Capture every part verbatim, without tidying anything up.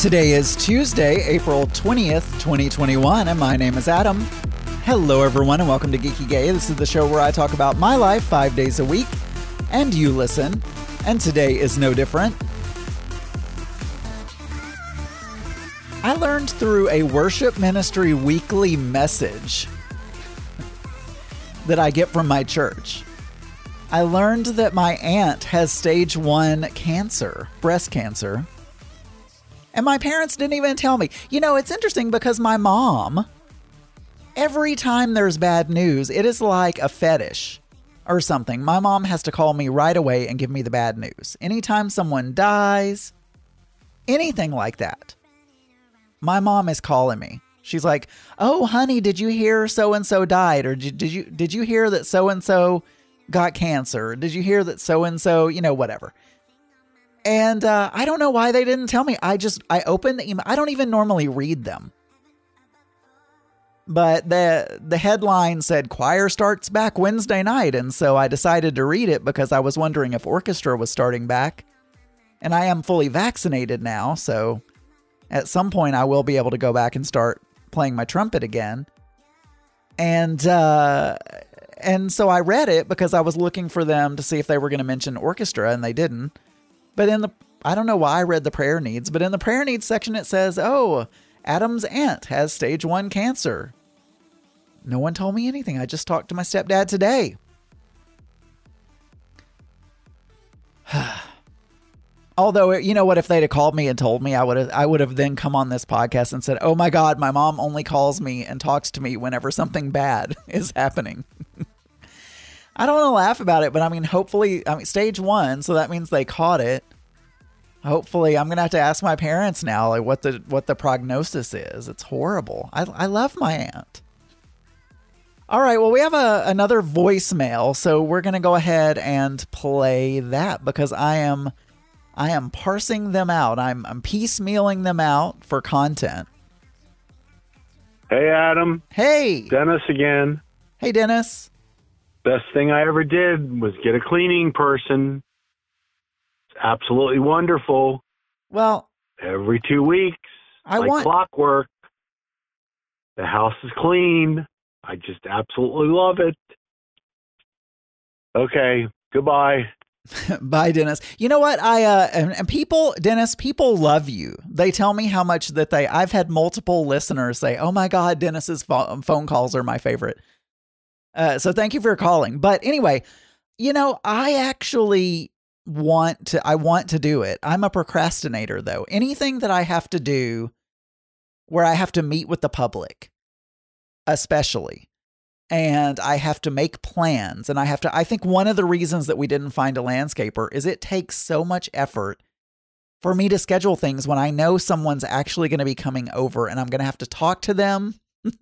Today is Tuesday, April twentieth, twenty twenty-one, and my name is Adam. Hello, everyone, and welcome to Geeky Gay. This is the show where I talk about my life five days a week, and you listen, and today is no different. I learned through a worship ministry weekly message that I get from my church. I learned that my aunt has stage one cancer, breast cancer. And my parents didn't even tell me. You know, it's interesting because my mom, every time there's bad news, it is like a fetish or something. My mom has to call me right away and give me the bad news. Anytime someone dies, anything like that, my mom is calling me. She's like, "Oh, honey, did you hear so-and-so died? Or did, did you did you hear that so-and-so got cancer? Did you hear that so-and-so, you know, whatever." And uh, I don't know why they didn't tell me. I just, I opened the email. I don't even normally read them. But the the headline said, choir starts back Wednesday night. And so I decided to read it because I was wondering if orchestra was starting back. And I am fully vaccinated now. So at some point I will be able to go back and start playing my trumpet again. And, uh, and so I read it because I was looking for them to see if they were going to mention orchestra, and they didn't. But in the, I don't know why I read the prayer needs, but in the prayer needs section, it says, "Oh, Adam's aunt has stage one cancer." No one told me anything. I just talked to my stepdad today. Although, you know what, if they'd have called me and told me, I would have, I would have then come on this podcast and said, "Oh my God, my mom only calls me and talks to me whenever something bad is happening." I don't want to laugh about it, but I mean, hopefully, I mean, stage one, so that means they caught it. Hopefully, I'm going to have to ask my parents now, like, what the what the prognosis is. It's horrible. I, I love my aunt. All right, well, we have a, another voicemail, so we're going to go ahead and play that because I am I am parsing them out. I'm I'm piecemealing them out for content. Hey, Adam. Hey. Dennis again. Hey, Dennis. Best thing I ever did was get a cleaning person. It's absolutely wonderful. Well, every two weeks, I like want clockwork. The house is clean. I just absolutely love it. Okay, goodbye. Bye, Dennis. You know what? I uh, and, and people, Dennis, people love you. They tell me how much that they. I've had multiple listeners say, "Oh my God, Dennis's phone, phone calls are my favorite." Uh, so thank you for calling. But anyway, you know, I actually want to, I want to do it. I'm a procrastinator though. Anything that I have to do where I have to meet with the public, especially, and I have to make plans and I have to, I think one of the reasons that we didn't find a landscaper is it takes so much effort for me to schedule things when I know someone's actually going to be coming over and I'm going to have to talk to them.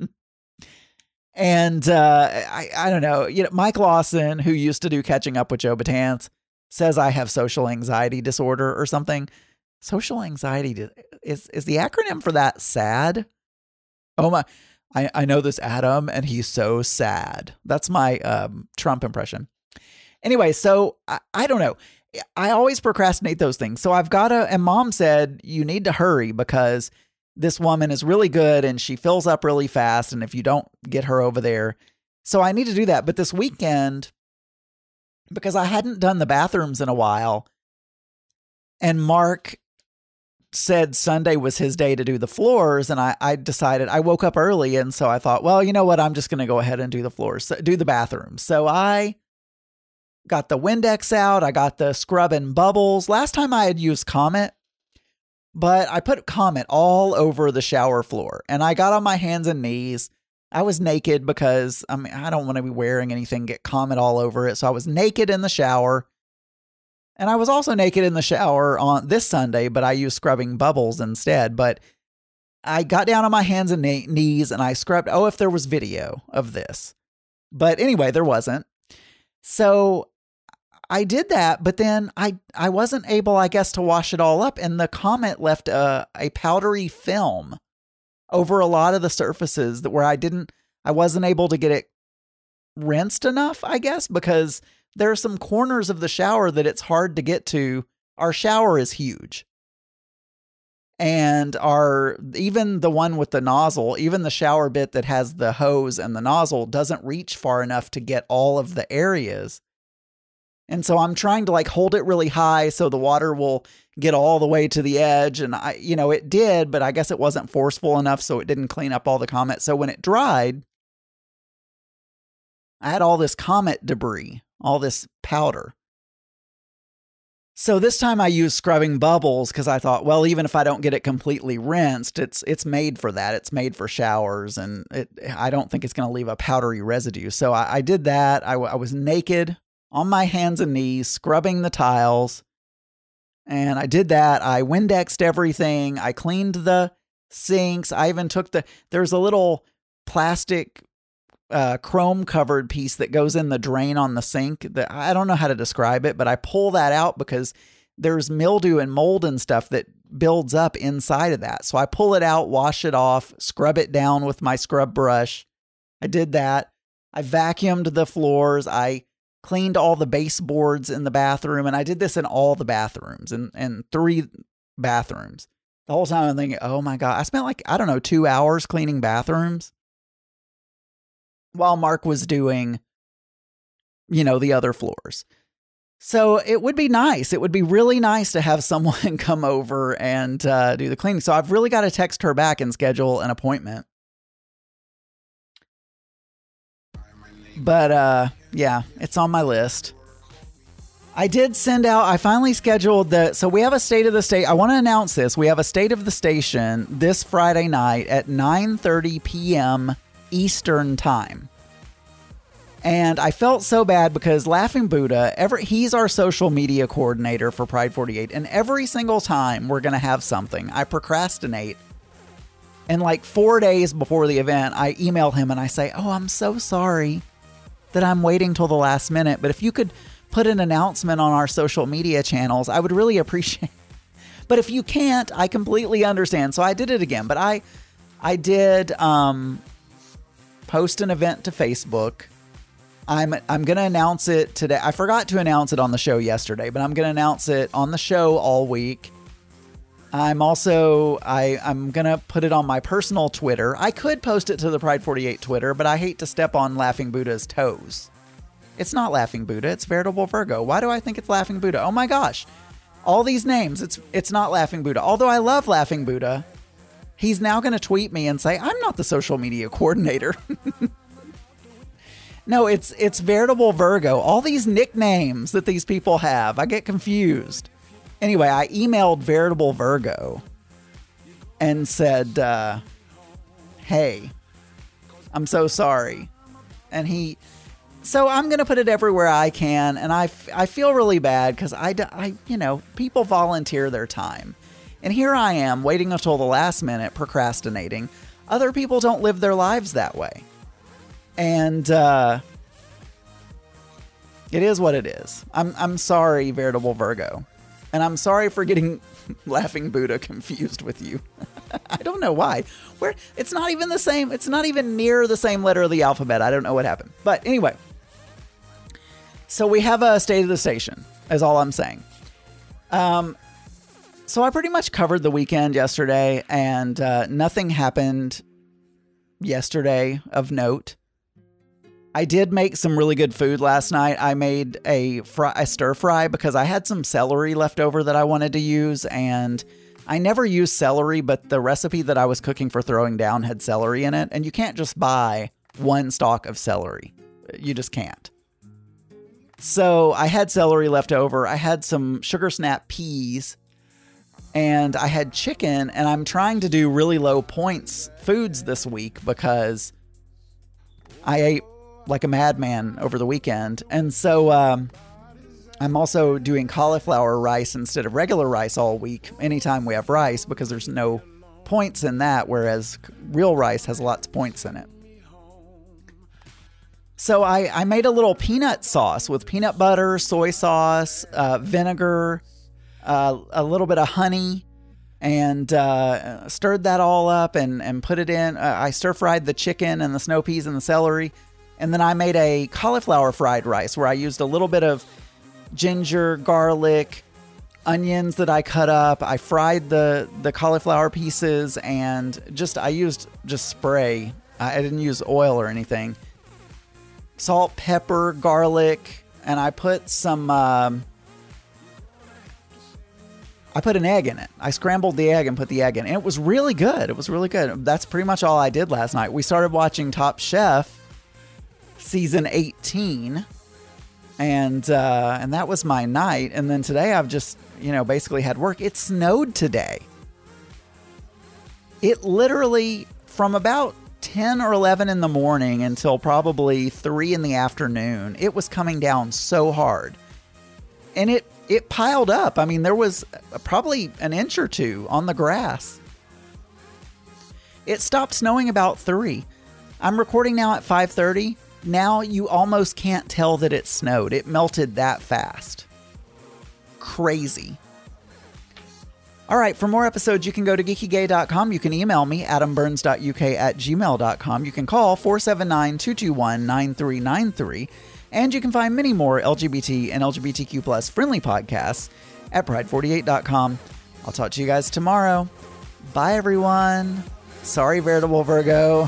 And uh, I, I don't know, you know, Mike Lawson, who used to do Catching Up with Joe Batance, says I have social anxiety disorder or something. Social anxiety is is the acronym for that SAD? Oh my, I, I know this Adam and he's so sad. That's my um, Trump impression. Anyway, so I, I don't know. I always procrastinate those things. So I've got to, and Mom said, you need to hurry because this woman is really good and she fills up really fast. And if you don't get her over there, so I need to do that. But this weekend, because I hadn't done the bathrooms in a while, and Mark said Sunday was his day to do the floors. And I, I decided, I woke up early. And so I thought, well, you know what? I'm just going to go ahead and do the floors, do the bathrooms. So I got the Windex out. I got the scrub and bubbles. Last time I had used Comet. But I put Comet all over the shower floor and I got on my hands and knees. I was naked because I mean, I don't want to be wearing anything, get Comet all over it. So I was naked in the shower, and I was also naked in the shower on this Sunday, but I used scrubbing bubbles instead. But I got down on my hands and knees and I scrubbed. Oh, if there was video of this, but anyway, there wasn't. So I did that, but then I, I wasn't able, I guess, to wash it all up. And the Comet left a, a powdery film over a lot of the surfaces that where I didn't, I wasn't able to get it rinsed enough, I guess, because there are some corners of the shower that it's hard to get to. Our shower is huge. And our, even the one with the nozzle, even the shower bit that has the hose and the nozzle doesn't reach far enough to get all of the areas. And so I'm trying to like hold it really high so the water will get all the way to the edge. And I, you know, it did, but I guess it wasn't forceful enough, so it didn't clean up all the Comet. So when it dried, I had all this Comet debris, all this powder. So this time I used scrubbing bubbles because I thought, well, even if I don't get it completely rinsed, it's it's made for that. It's made for showers, and it, I don't think it's going to leave a powdery residue. So I, I did that. I, I was naked on my hands and knees, scrubbing the tiles, and I did that. I Windexed everything. I cleaned the sinks. I even took the, there's a little plastic Uh, chrome covered piece that goes in the drain on the sink that I don't know how to describe it, but I pull that out because there's mildew and mold and stuff that builds up inside of that. So I pull it out, wash it off, scrub it down with my scrub brush. I did that. I vacuumed the floors. I cleaned all the baseboards in the bathroom, and I did this in all the bathrooms and and three bathrooms. The whole time I'm thinking, oh my God, I spent like, I don't know, two hours cleaning bathrooms while Mark was doing, you know, the other floors. So it would be nice. It would be really nice to have someone come over and uh, do the cleaning. So I've really got to text her back and schedule an appointment. But uh, yeah, it's on my list. I did send out, I finally scheduled the, so we have a State of the State. I want to announce this. We have a State of the Station this Friday night at nine thirty p.m. Eastern time. And I felt so bad because Laughing Buddha, every, he's our social media coordinator for Pride forty-eight. And every single time we're going to have something, I procrastinate. And like four days before the event, I email him and I say, oh, I'm so sorry that I'm waiting till the last minute. But if you could put an announcement on our social media channels, I would really appreciate it. But if you can't, I completely understand. So I did it again. But I, I did... Um, post an event to Facebook. I'm I'm going to announce it today. I forgot to announce it on the show yesterday, but I'm going to announce it on the show all week. I'm also, I, I'm going to put it on my personal Twitter. I could post it to the Pride forty-eight Twitter, but I hate to step on Laughing Buddha's toes. It's not Laughing Buddha. It's Veritable Virgo. Why do I think it's Laughing Buddha? Oh my gosh. All these names. It's, it's not Laughing Buddha. Although I love Laughing Buddha. He's now going to tweet me and say, I'm not the social media coordinator. No, it's it's Veritable Virgo. All these nicknames that these people have, I get confused. Anyway, I emailed Veritable Virgo and said, uh, hey, I'm so sorry. And he, so I'm going to put it everywhere I can. And I, I feel really bad because I, I, you know, people volunteer their time. And here I am waiting until the last minute, procrastinating. Other people don't live their lives that way. And uh, it is what it is. I'm I'm sorry, Veritable Virgo. And I'm sorry for getting Laughing Buddha confused with you. I don't know why. Where it's not even the same. It's not even near the same letter of the alphabet. I don't know what happened. But anyway. So we have a State of the Station, is all I'm saying. Um... So I pretty much covered the weekend yesterday, and uh, nothing happened yesterday of note. I did make some really good food last night. I made a, fry, a stir fry because I had some celery left over that I wanted to use, and I never use celery, but the recipe that I was cooking for Throwing Down had celery in it, and you can't just buy one stalk of celery. You just can't. So I had celery left over. I had some sugar snap peas. And I had chicken, and I'm trying to do really low points foods this week because I ate like a madman over the weekend. And so um, I'm also doing cauliflower rice instead of regular rice all week, anytime we have rice, because there's no points in that, whereas real rice has lots of points in it. So I, I made a little peanut sauce with peanut butter, soy sauce, uh, vinegar, Uh, a little bit of honey, and uh, stirred that all up and, and put it in. Uh, I stir fried the chicken and the snow peas and the celery. And then I made a cauliflower fried rice where I used a little bit of ginger, garlic, onions that I cut up. I fried the, the cauliflower pieces and just, I used just spray. I didn't use oil or anything. Salt, pepper, garlic, and I put some, um, I put an egg in it. I scrambled the egg and put the egg in. And it was really good. It was really good. That's pretty much all I did last night. We started watching Top Chef season eighteen. And uh, and that was my night. And then today I've just, you know, basically had work. It snowed today. It literally, from about ten or eleven in the morning until probably three in the afternoon, it was coming down so hard. And it, it piled up. I mean, there was probably an inch or two on the grass. It stopped snowing about three. I'm recording now at five thirty. Now you almost can't tell that it snowed. It melted that fast. Crazy. All right, for more episodes, you can go to geeky gay dot com. You can email me, adam burns dot u k at gmail dot com. You can call four seven nine, two two one, nine three nine three. And you can find many more L G B T and L G B T Q plus friendly podcasts at pride forty-eight dot com. I'll talk to you guys tomorrow. Bye, everyone. Sorry, Veritable Virgo.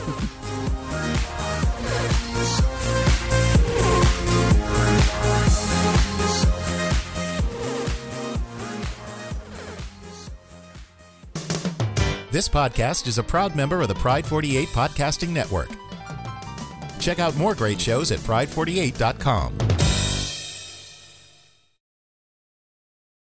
This podcast is a proud member of the Pride forty-eight Podcasting Network. Check out more great shows at pride forty-eight dot com.